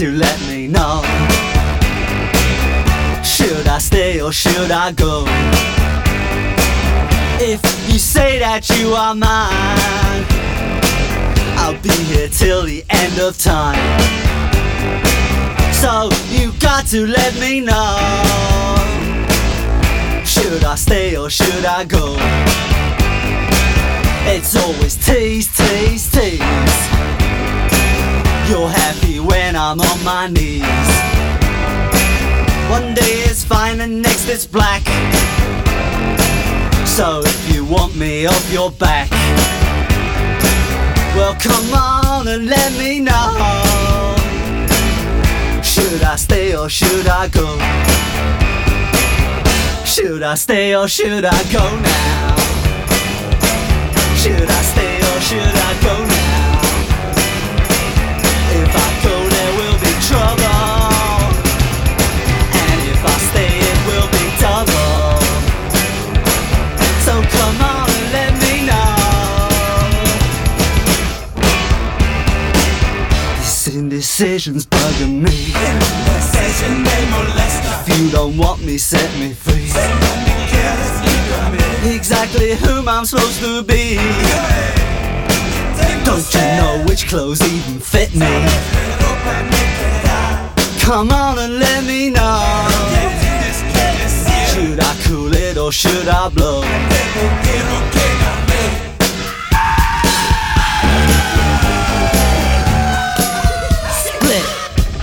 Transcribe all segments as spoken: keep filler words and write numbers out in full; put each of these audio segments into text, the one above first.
to let me know. Should I stay or should I go? If you say that you are mine, I'll be here till the end of time. So you got to let me know. Should I stay or should I go? It's always tease, tease, tease. You're happy when I'm on my knees. One day it's fine and next it's black. So if you want me off your back, well come on and let me know. Should I stay or should I go? Should I stay or should I go now? Should I stay or should I go now? If I go there will be trouble, and if I stay it will be double. So come on and let me know. This indecision's bugging me. If you don't want me, set me free. Exactly whom I'm supposed to be. Don't you know which clothes even fit me? Come on and let me know. Should I cool it or should I blow? Split.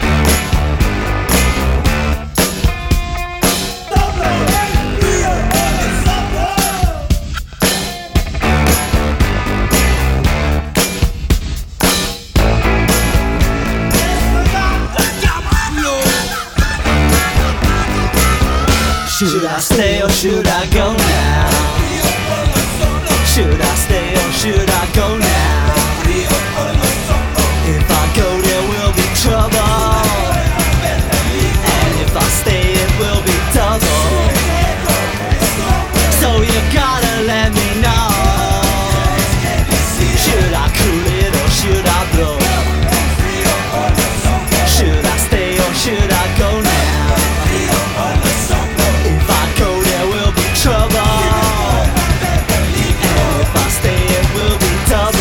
Should I stay or should I go now? Should I stay or should I go now? If I go there will be trouble, and if I stay it will be double. So you gotta let me know. Should I cool it or should I blow? Should I stay or should I go now? Trouble, and if I stay it will be double.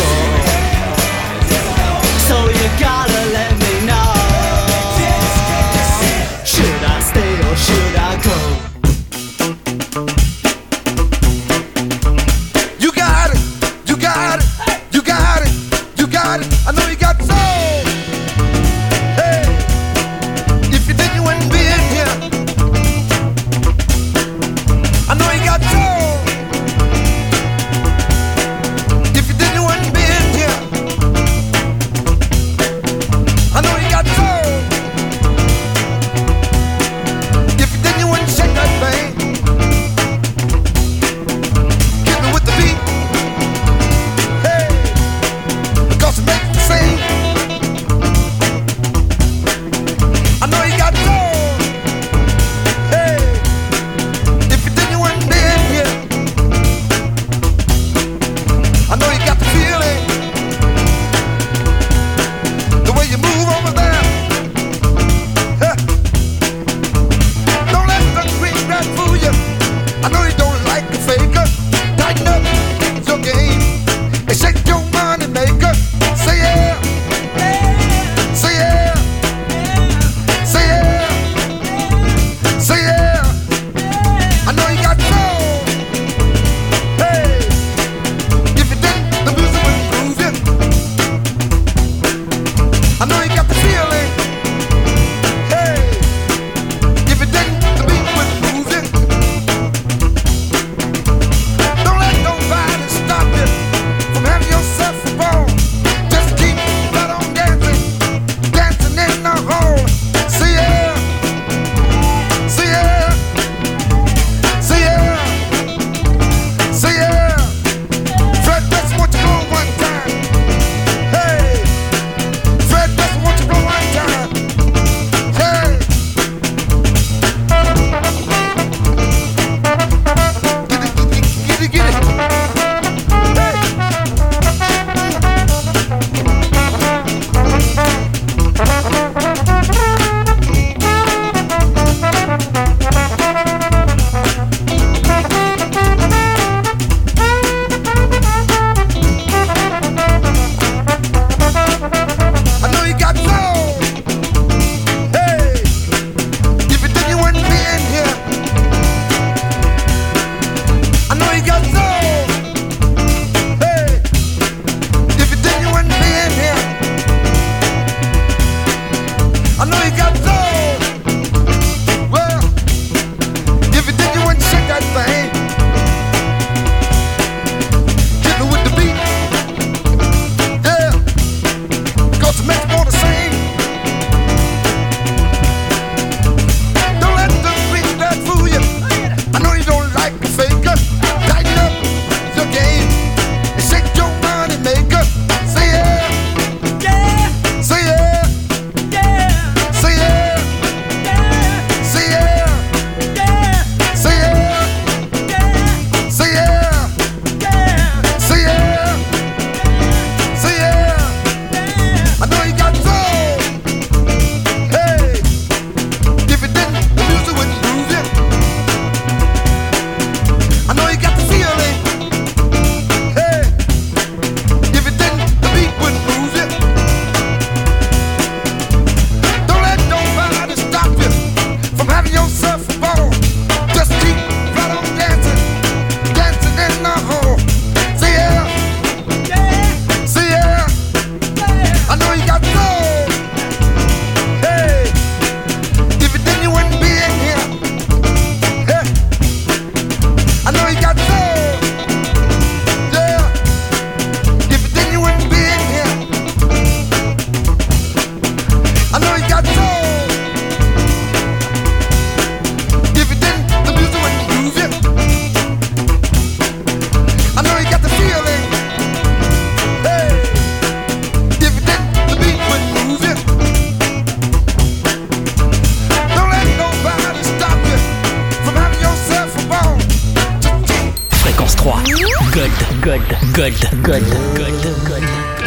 Gold, Gold, Gold, Gold, Gold.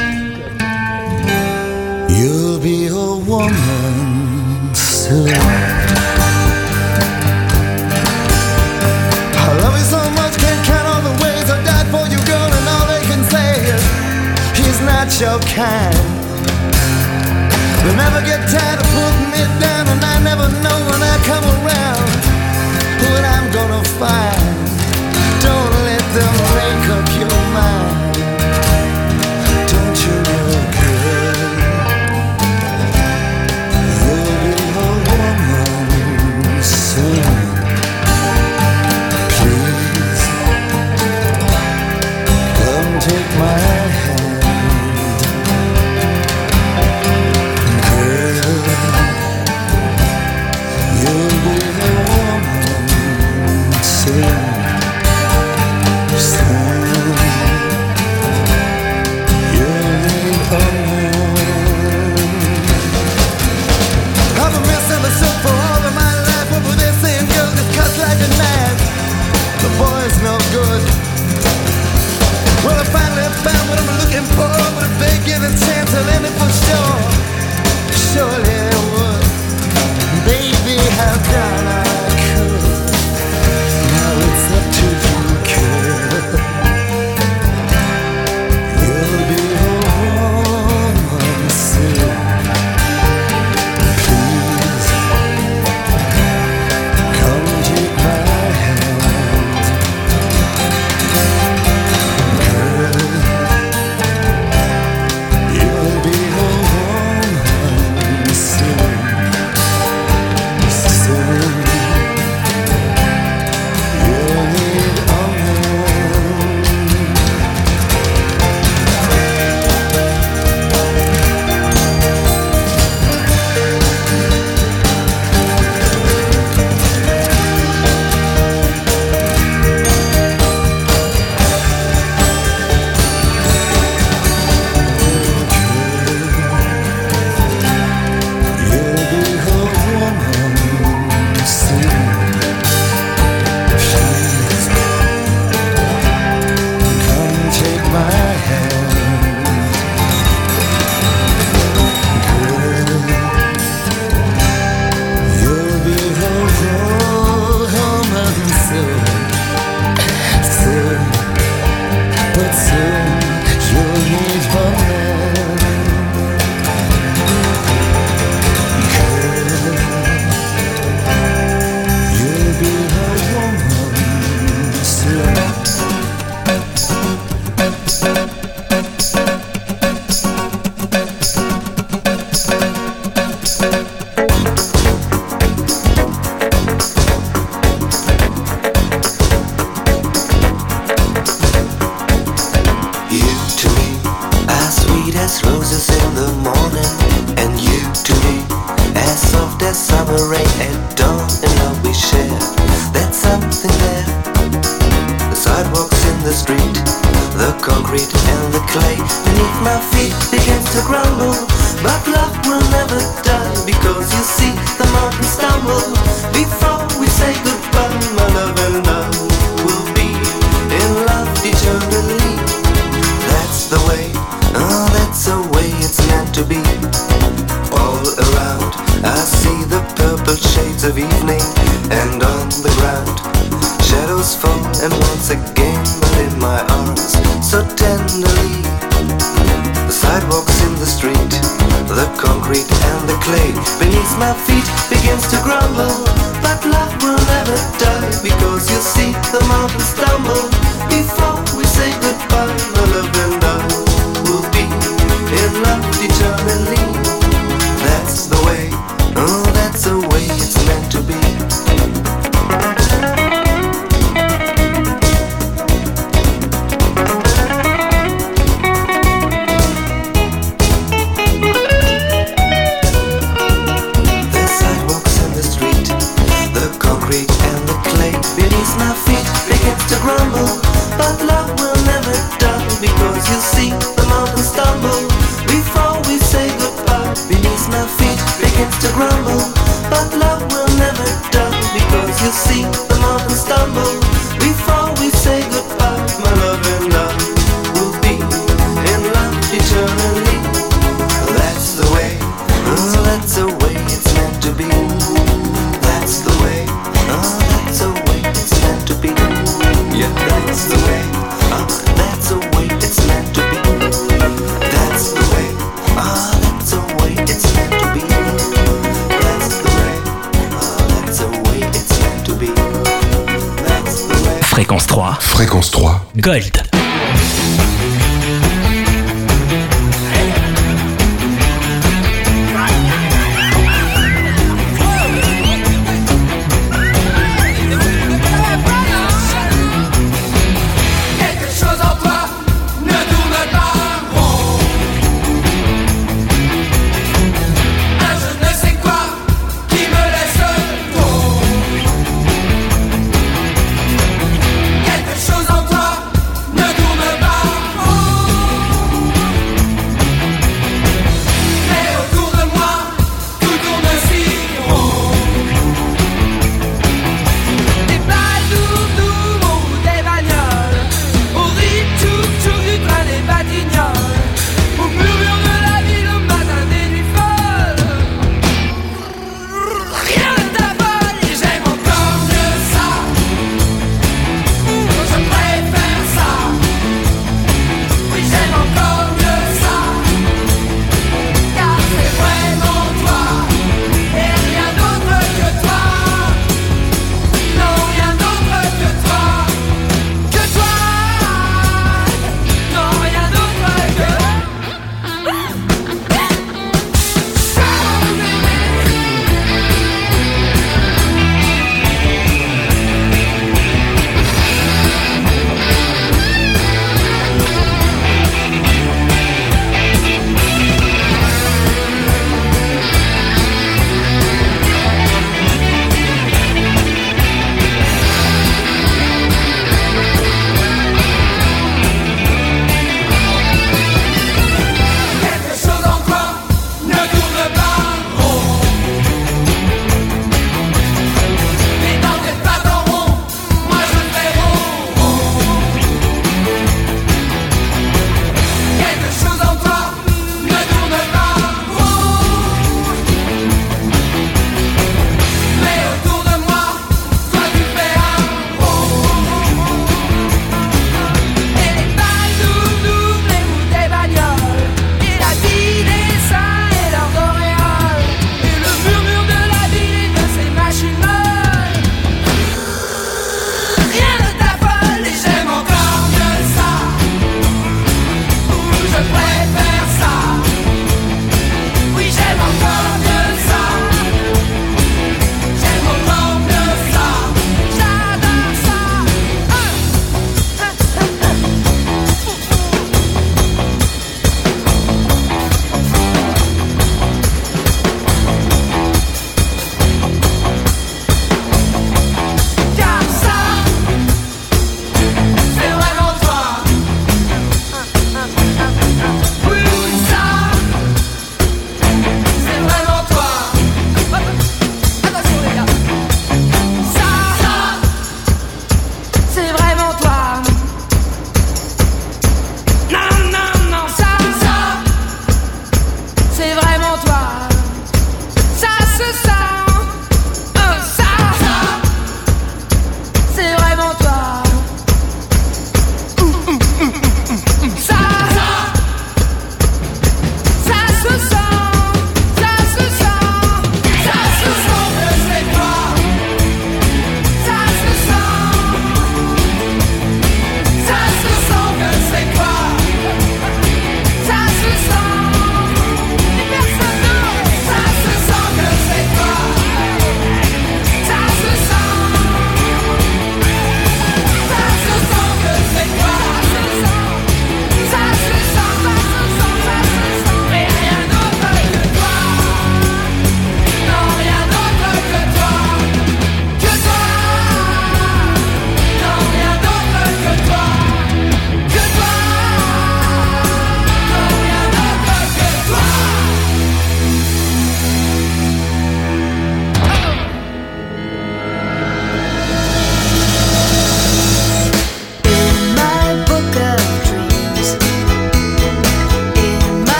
You'll be a woman soon. I love you so much, can't count all the ways I died for you, girl, and all they can say is he's not your kind. They never get tired of putting me down, and I never know when I come around what I'm gonna find. Don't let them make up your mind. Don't you know, girl, you'll be a woman soon. Please, come take my hand, girl. You'll be a woman soon. Boy's no good. Well, I finally found what I'm looking for, but if they give a chance, I'll end it for sure. Surely I would. Baby, how can I could? Now it's up to you, girl. You'll be a woman soon. Please, come take my hand. Yeah, that's the way. Uh, that's the way it's meant to be. That's the way. Ah, that's the way it's meant to be. That's the way. Ah, that's the way it's meant to be. That's the way. Fréquence trois. Fréquence trois. Gold. Quelque chose en toi ne doit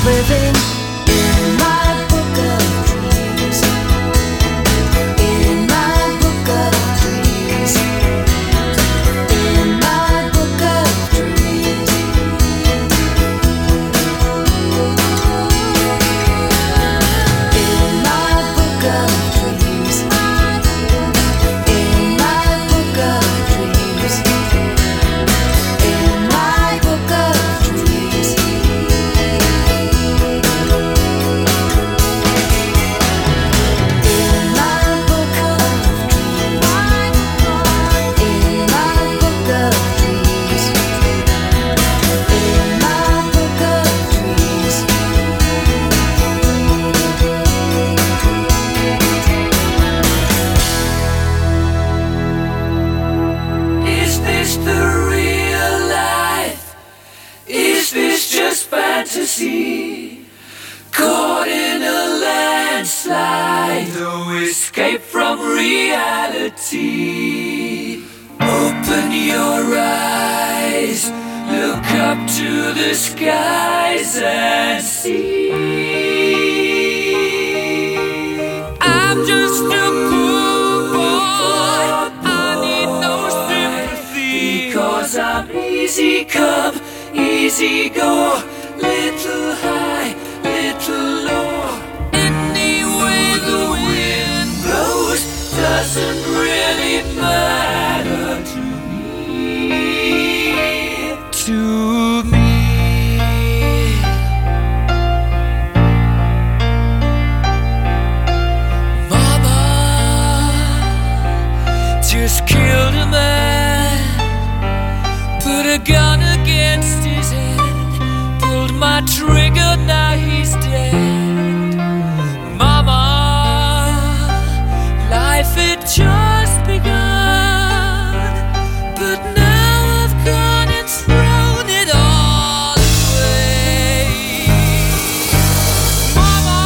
living in my book of dreams. In my book of dreams. In my book of dreams. In my book of dreams. In my book of dreams. In my book of dreams. In my book of dreams. In my book of dreams. In my book of dreams. Is this the real life? Is this just fantasy? Caught in a landslide, no escape from reality. Open your eyes, look up to the skies and see. I'm just a poor boy, I need no sympathy, because I'm easy come, easy go, little high, little low. Any way the wind blows doesn't really matter to me. To me. Mama just killed a man, put a gun against his head, pulled my trigger, now he's dead. Mama, life had just begun, but now I've gone and thrown it all away. Mama,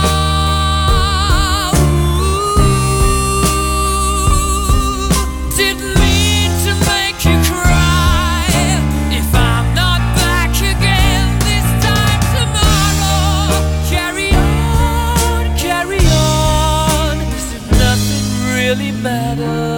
ooh, didn't mean to make you cry. If I'm not back again this time tomorrow, carry on, carry on, as if nothing really matters.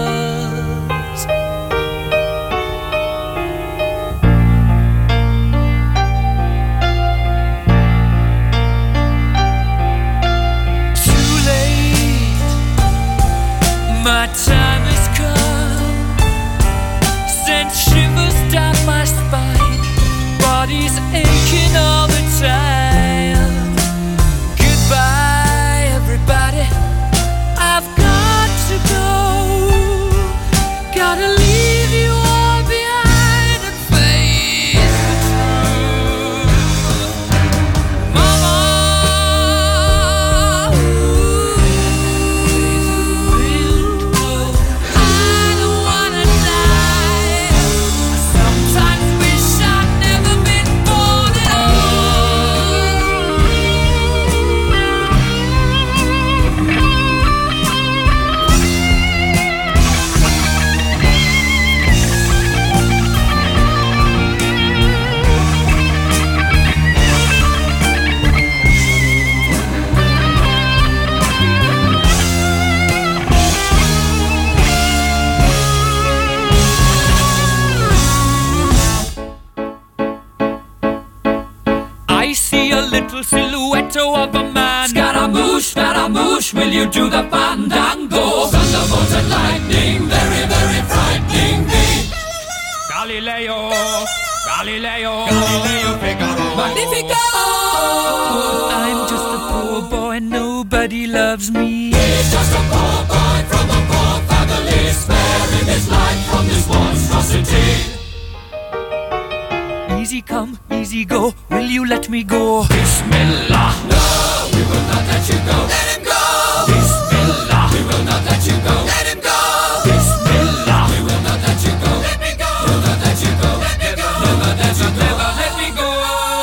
Too late, my time has come. Sent shivers down my spine, body's aching all the time. Goodbye, everybody, I've got to go. Gotta leave you all behind and face the truth. Mama, ooh, I don't wanna die. I sometimes wish I'd never been born at I see a little silhouette of a man. Scaramouche, Scaramouche, will you do the fandango? Thunderbolts and lightning, very, very frightening me. Galileo, Galileo, Galileo Figaro, Magnifico. I'm just a poor boy, nobody loves me. He's just a poor boy from a poor family, sparing his life from this monstrosity. Easy come, easy go, will you let me go? Bismillah. No, we will not let you go. Let him go. Bismillah. We will not let you go. Let him go. Bismillah. We will not let you go. Let me go. We'll not let you go. Let me go. Never let you go. Never let me go.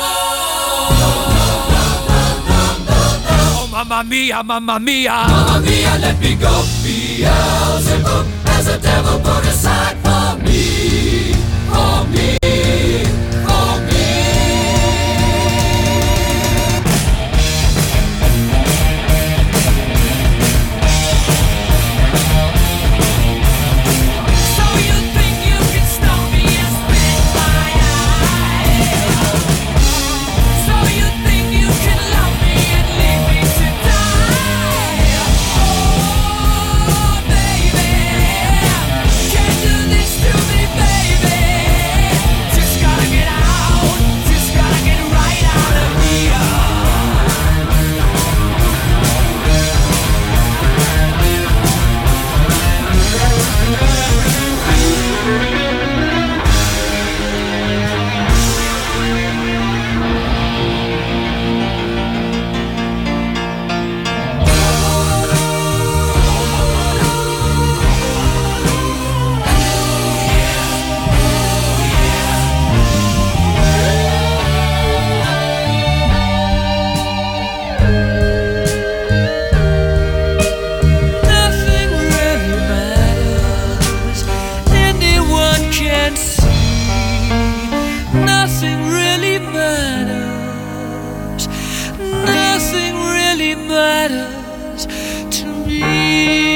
Oh, mamma mia, mamma mia. Mamma mia, let me go. Beelzebub has a devil put aside for me. For me. For me. matters to me.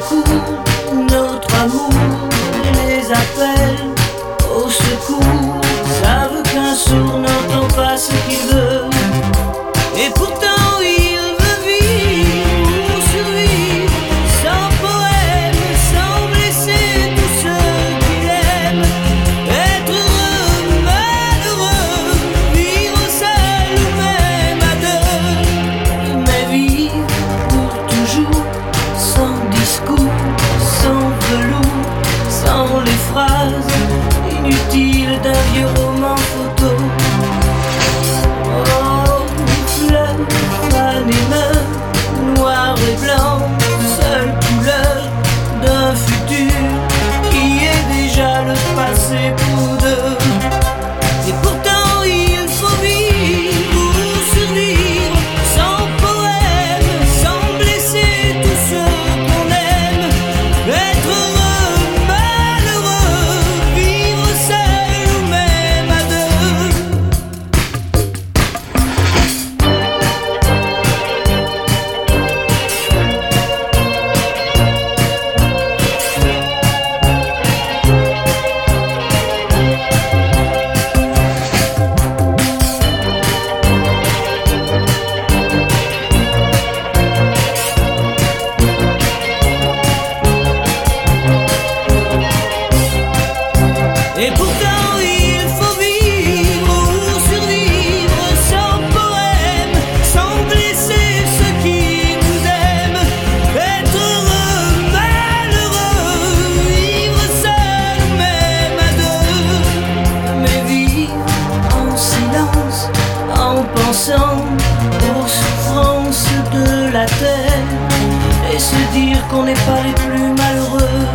Notre amour les appelle au secours. Et pourtant il faut vivre ou survivre sans poème, sans blesser ceux qui nous aiment. Être heureux, malheureux, vivre seul ou même à deux. Mais vivre en silence, en pensant aux souffrances de la terre, et se dire qu'on n'est pas les plus malheureux.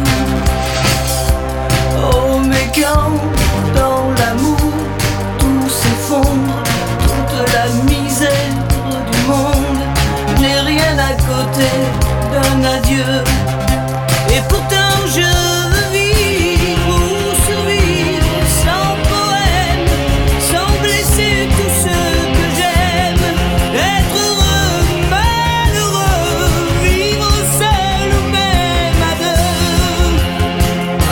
Oh mais quand dans l'amour tout s'effondre, toute la misère du monde n'est rien à côté d'un adieu. Et pourtant je veux vivre ou survivre sans poème, sans blesser tous ceux que j'aime. Être heureux, malheureux, vivre seul ou même à deux. Oh,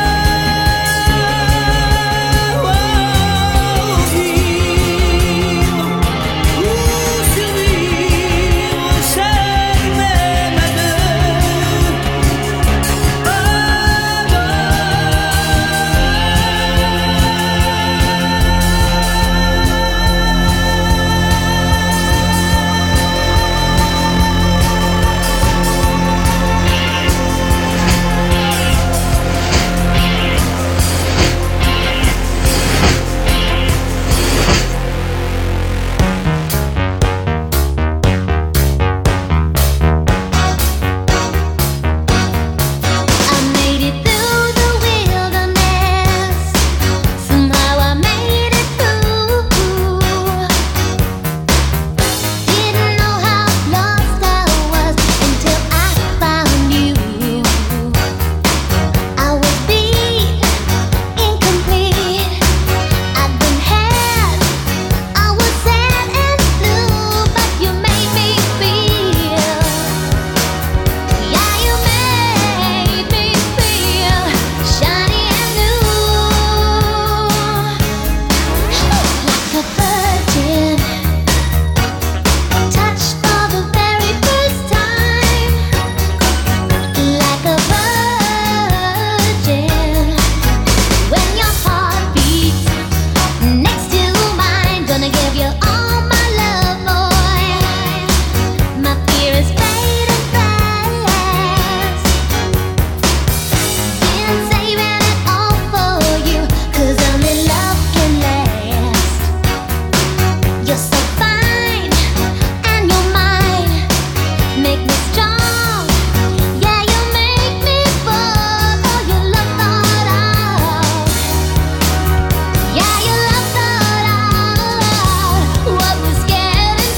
oh, vivre ou survivre seul ou même à deux. Oh, I made it through the wilderness. Somehow I made it through. Didn't know how lost I was until I found you. I was beat, incomplete. I'd been had. I was sad and blue, but you made me feel. Yeah, you made me feel shiny and new, like a virgin, touched for the very first time, like a virgin. When your heart beats next to mine, gonna give you all my love, boy. My fear is fading fast. Been saving it all for you, 'cause only love can last. You're so fine, and you're mine. Make me strong, yeah, you make me fall. Oh, your love thought out, yeah, your love thought out what was getting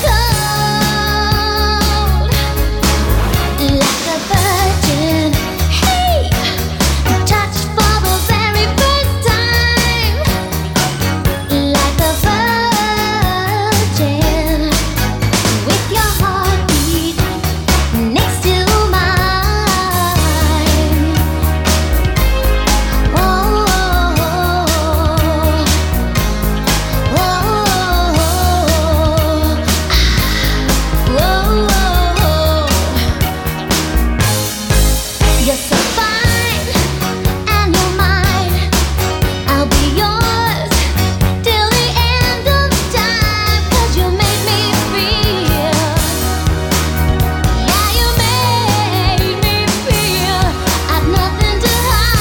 cold. Like a virgin, hey, touched for the very first time, like a virgin, with your heartbeat next to mine. Oh, oh, oh, you're so fine, and you're mine. I'll be yours till the end of time, 'cause you made me feel. Yeah, you made me feel I've nothing to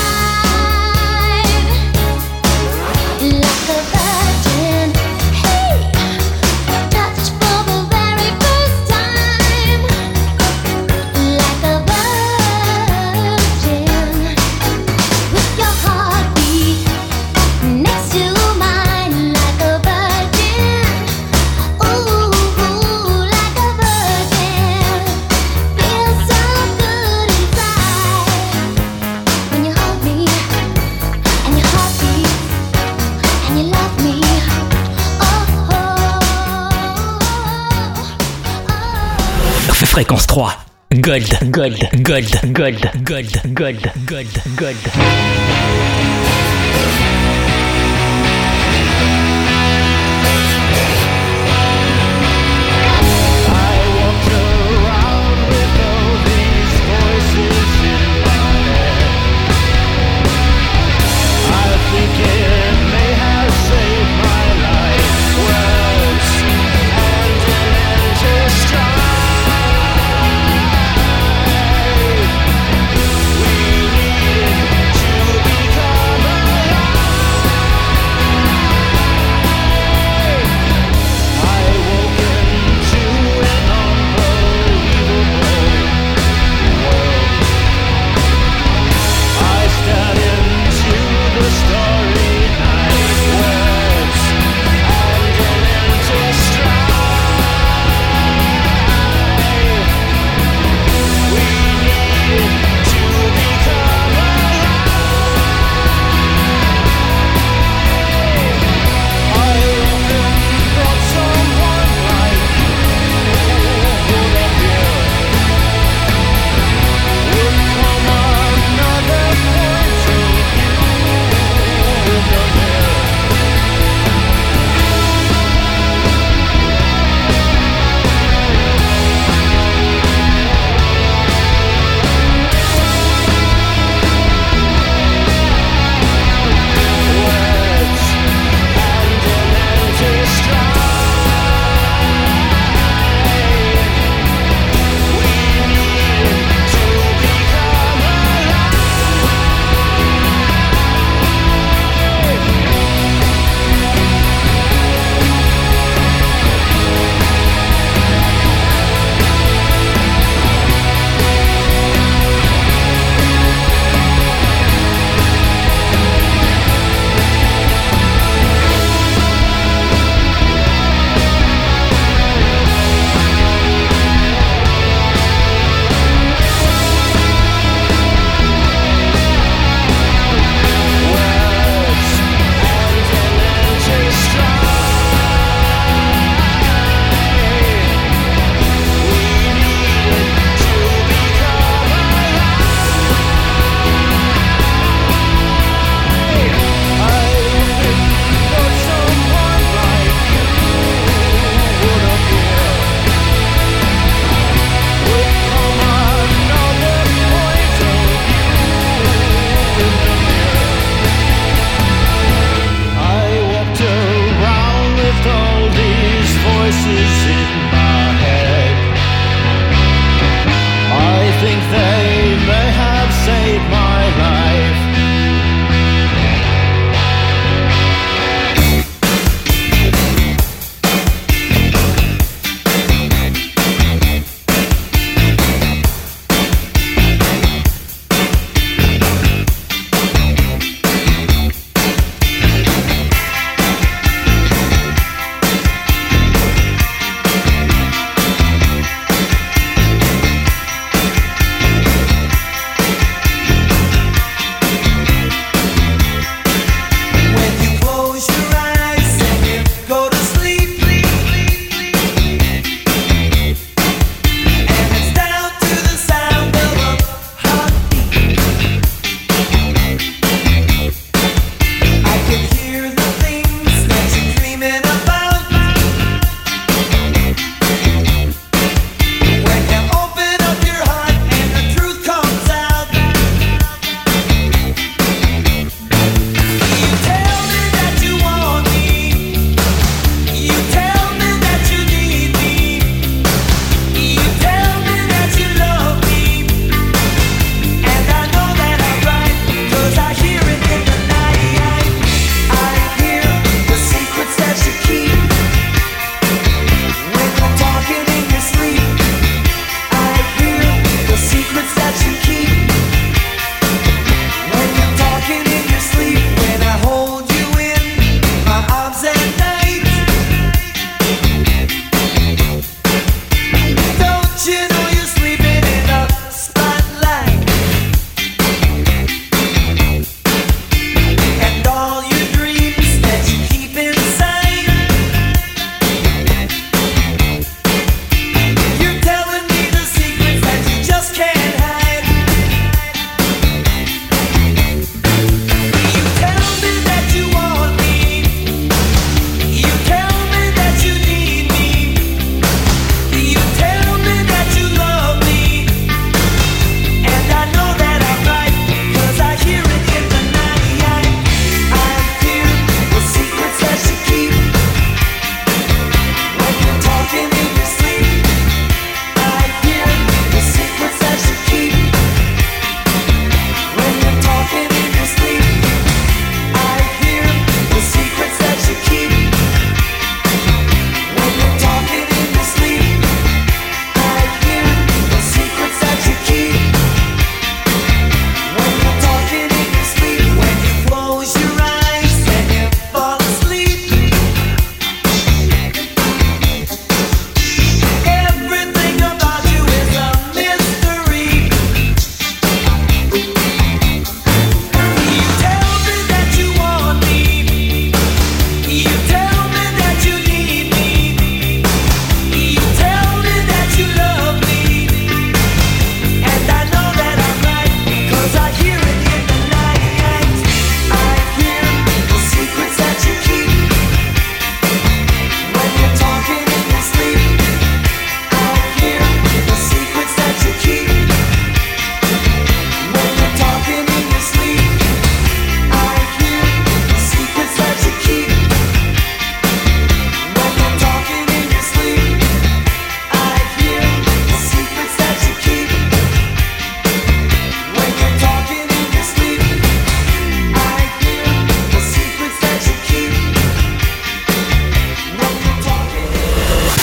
hide. Like a virgin, hey, touched for the very first time, like a virgin, with your heartbeat next to mine, like a virgin. Ooh, like a virgin, feels so good inside when you hold me, and your heart beats, and you love me. Oh, oh, oh. Fréquence trois. Gold, gold, gold, gold, gold, gold, gold, gold. I think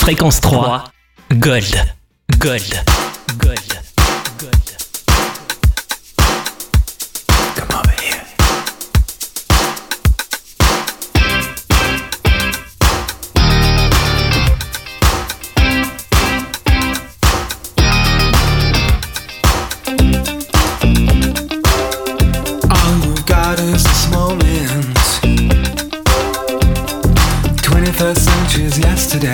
Fréquence trois. Gold. Gold. Gold. Gold. Come over here. All you got is this moment. twenty-first century's yesterday.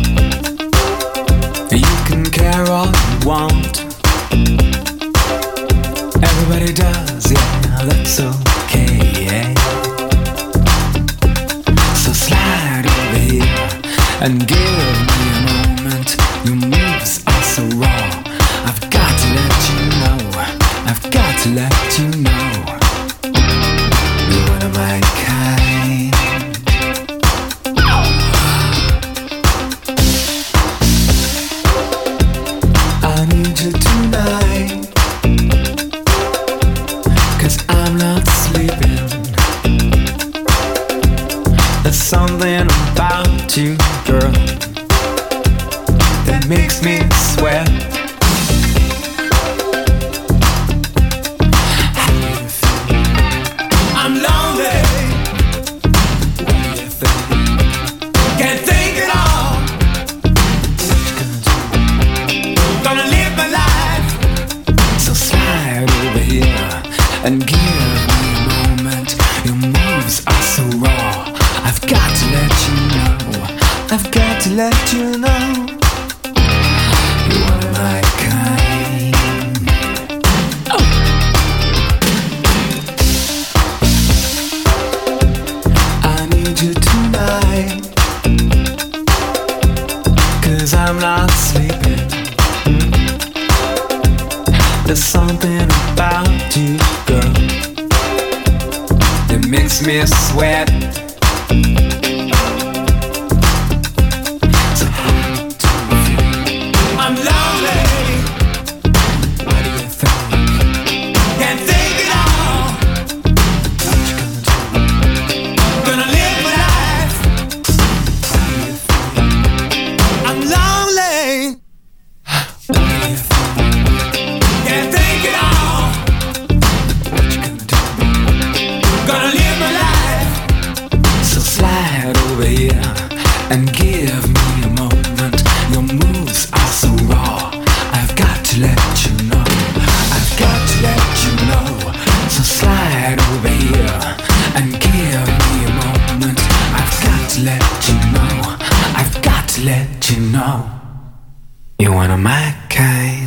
You can care all you want. Everybody does, yeah, that's okay. So slide over here and give me a moment. Your moves are so raw. I've got to let you know. I've got to let you know. You're one of my kind. I need you tonight, 'cause I'm not sleeping. There's something about you, girl, that makes me sweat. How do you feel? I'm lonely. What do you think? Can't think at all. What you gonna do? Gonna live my life. So slide over here and give me a moment. Your moves are so raw. I've got to let you know. I've got to let you know. You're one of my kind. Oh. I need you tonight, 'cause I'm not sleeping. There's something about you, girl, that makes me sweat. So how do you feel? I'm lonely. What do you think? Can't think at all. What you gonna do? Gonna live my life. How do you feel? I'm lonely. What do you think? Can't think at all. What you gonna do? Gonna live my life. So slide over here and give me a moment. Your moves are so raw. I've got to let you know. I've got to let you know. So slide over here and give me a moment. I've got to let you know. I've got to let you know. You're one of my kind.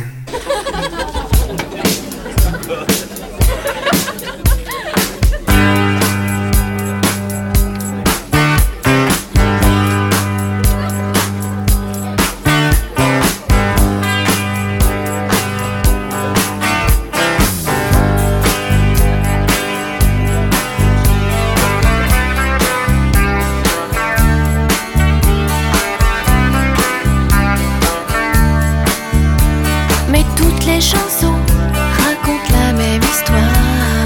Mais toutes les chansons racontent la même histoire.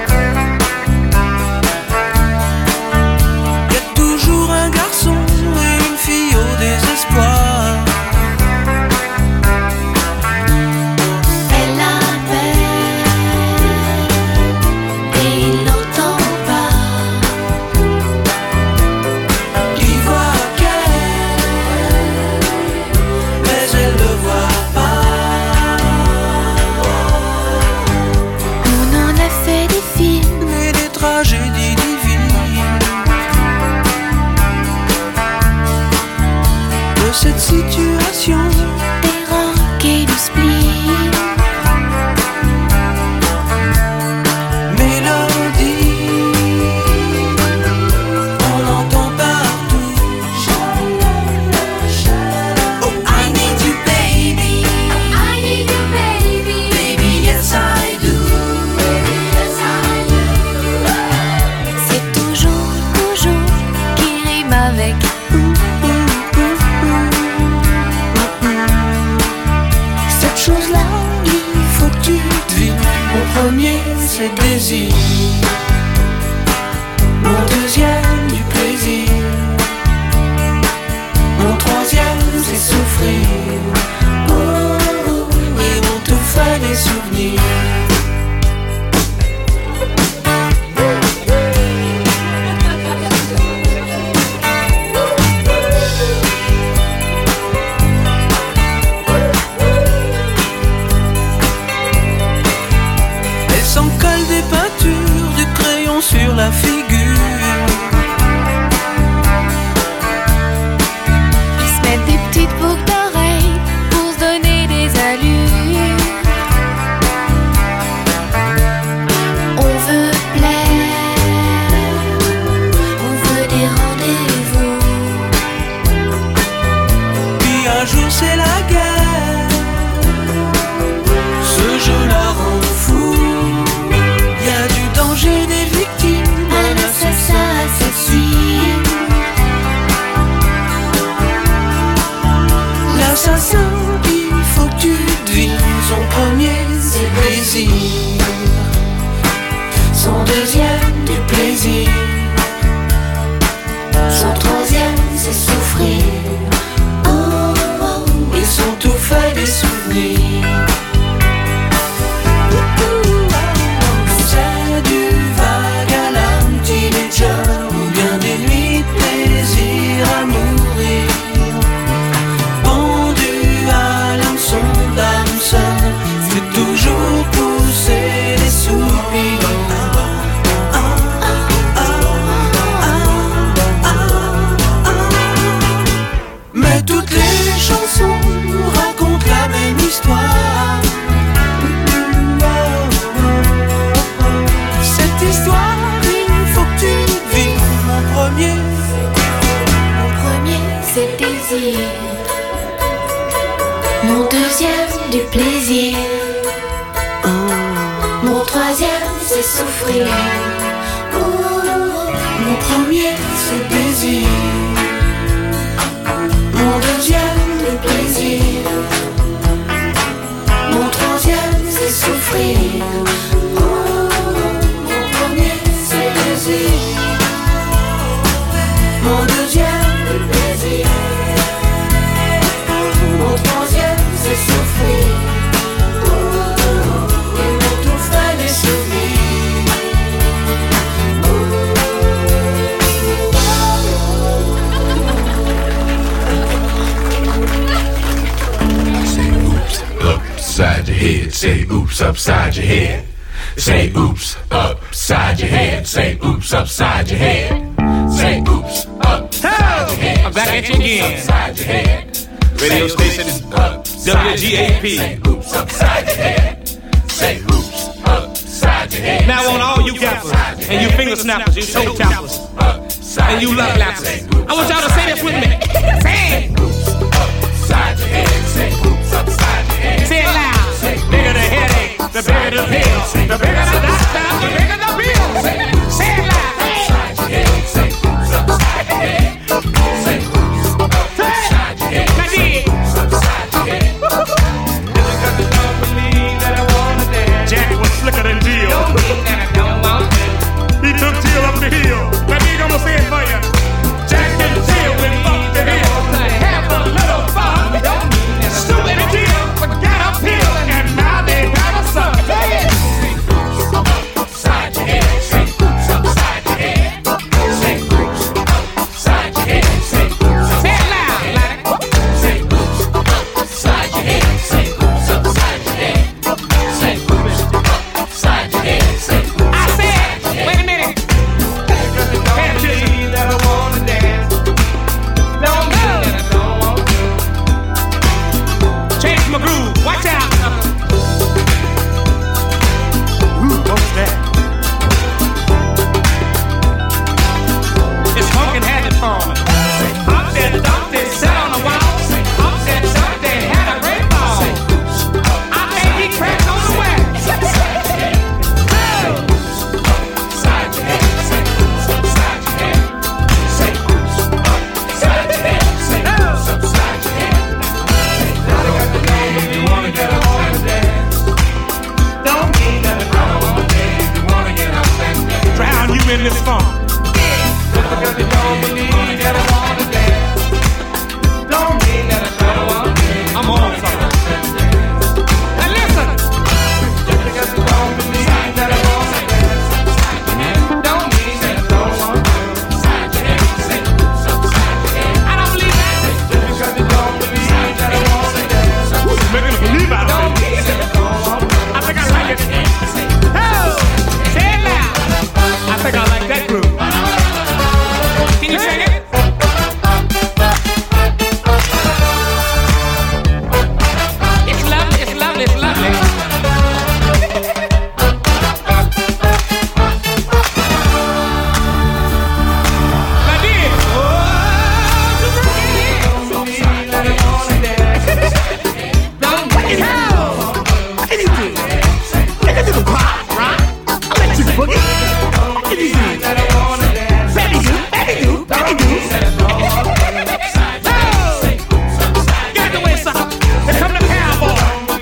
Y a toujours un garçon et une fille au désespoir. Elle appelle et il n'entend pas. Il voit qu'elle, mais elle le voit pas. On en a fait des films, Et des tragédies divines de cette situation. des rocs et du spleen. Mélodie, on l'entend partout. Oh, I need you, baby. I need you, baby. Baby, yes, I do. C'est toujours, toujours qui rime avec ouh, ouh, ouh, ouh. Cette chose-là, il faut que tu devines. Mon premier, c'est le désir. Mon deuxième, du plaisir. Mon troisième, c'est c'est souffrir. Oh, oh, ils ont tout fait des souvenirs. C'est du vague à l'âme, teenager, ou bien des nuits de plaisir à mourir. Pendu à l'hameçon d'Hameçon, c'est toujours pousser des soupirs. Mais toutes les chansons racontent la même histoire. Cette histoire, il faut que tu vives. Mon premier, Mon premier, c'est le désir. Mon deuxième, du plaisir. Mon troisième, c'est souffrir. mon premier, c'est le plaisir. Mon deuxième, le plaisir. Mon troisième, c'est souffrir. Mon premier, c'est le plaisir. Mon deuxième, le plaisir. Mon troisième, c'est souffrir. Et mon tout frais des souvenirs. Upside your head, say oops upside your head. Say oops upside your head. Say oops upside your head. Say oops upside your head. I'm back at you again. Upside your head. Radio station is W G A P. Say oops upside your head. Say oops upside your head. Now on all you gappers and you finger snappers, you toe tappers, and you love lappers, I want y'all to say this with me. Say it. Upside your head. Say oops upside your head. Say it loud. Bigger the headache, the bigger the pill. The bigger the doctor, the bigger the bill. Say it loud. Upside your head. Say oops upside your head. Say oops upside your head. Now dig. Upside your head. Just because you don't believe that I wanna dance. Jack was slicker than Jill. Don't mean that I don't want to. He took Jill up the hill. Now dig, I'm gonna say it for you. Jack and Jill went up the hill to have a little fun. Stupid Jill forgot a pill, and now they have a son. Say it. Upside your head. Say oops upside your head. Say oops upside your head. Say oops. Say it loud, like Say oops upside your head. Say oops upside your head. Say oops upside your head. Say oops. I said. Wait a minute. Can't believe that I wanna dance. Don't mean that I don't want to. Change my groove. Watch out. Ooh, what's that? It's Funkin' Habit forming. Up there, Dumpty sat on the wall. Up there, Dumpty had a great ball. I think he cracked on the wax. Hey! Upside your head. Say oops upside your head. Say oops upside your head. Say oops upside your head. You wanna get up and dance. Don't mean that I don't wanna dance. You wanna get up and dance. Drown you in this funk. Just because you don't believe that I wanna dance. Don't mean that I don't wanna dance. I'm on something. Now listen. Just because you don't believe that I wanna dance. Don't mean that I don't wanna dance. I don't believe that. Just because you don't believe that I wanna dance. Making a believe I don't mean that I don't wanna dance. I think I like it. Oh, say it loud. I think I like that groove. Can you sing it? It's lovely, it's lovely, it's lovely. Now dig. Oh, to bring it in. Don't believe that I wanna dance. Don't bring it out. Can you do it? Can you do the pop, right? I'll let you boogie. Can you do it? Baby do, baby do, baby do. Oh! Get out the way, sucker. Here come the cowboy.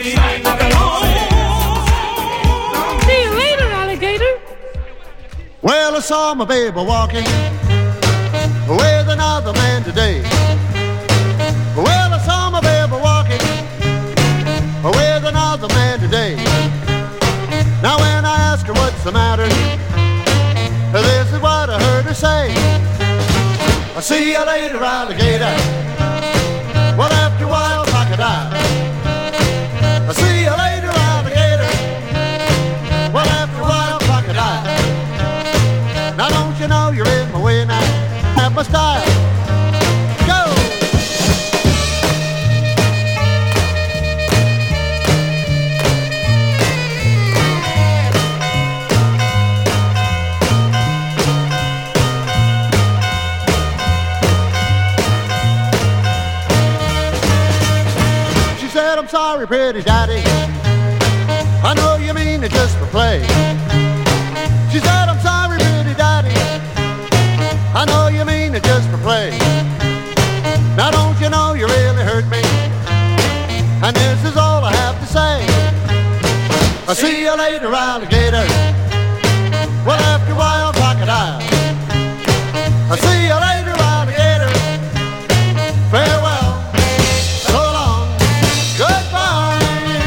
See you later, alligator. Well, I saw my baby walking with with another man today. Well, I saw my baby walking with another man today. Now when I ask her what's the matter, this is what I heard her say. I see you later, alligator. Well, after a while, crocodile. I see you later, alligator. Well, after a while, crocodile. Now don't you know you're in my way now? Have my style. Go! She said, I'm sorry, pretty daddy. I know you mean it just for play. She said, I'm sorry, pretty daddy. I know you mean it just for play. Now don't you know you really hurt me? And this is all I have to say. I'll see you later, alligator. Well, after a while, crocodile. I'll see you later, alligator. Farewell. So long. Goodbye.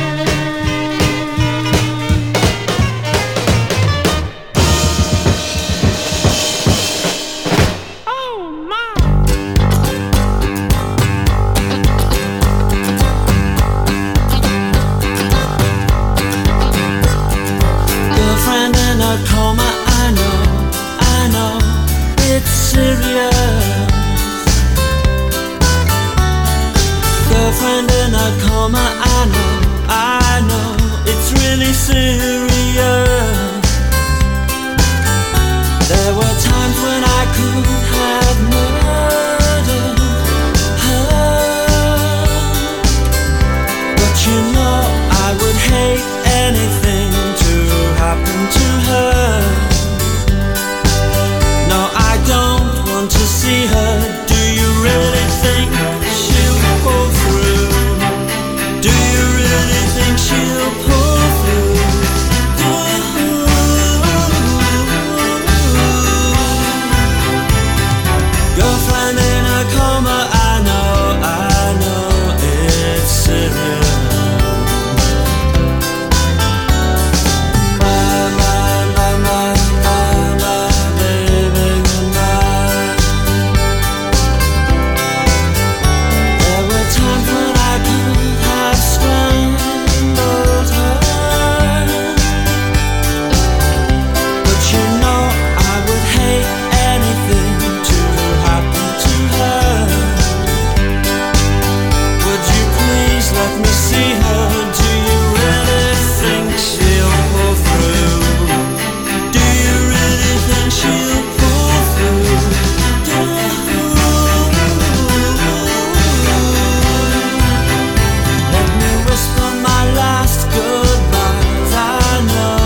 Girlfriend in a coma, I know, I know, it's serious. Girlfriend in a coma, I know, I know, it's really serious.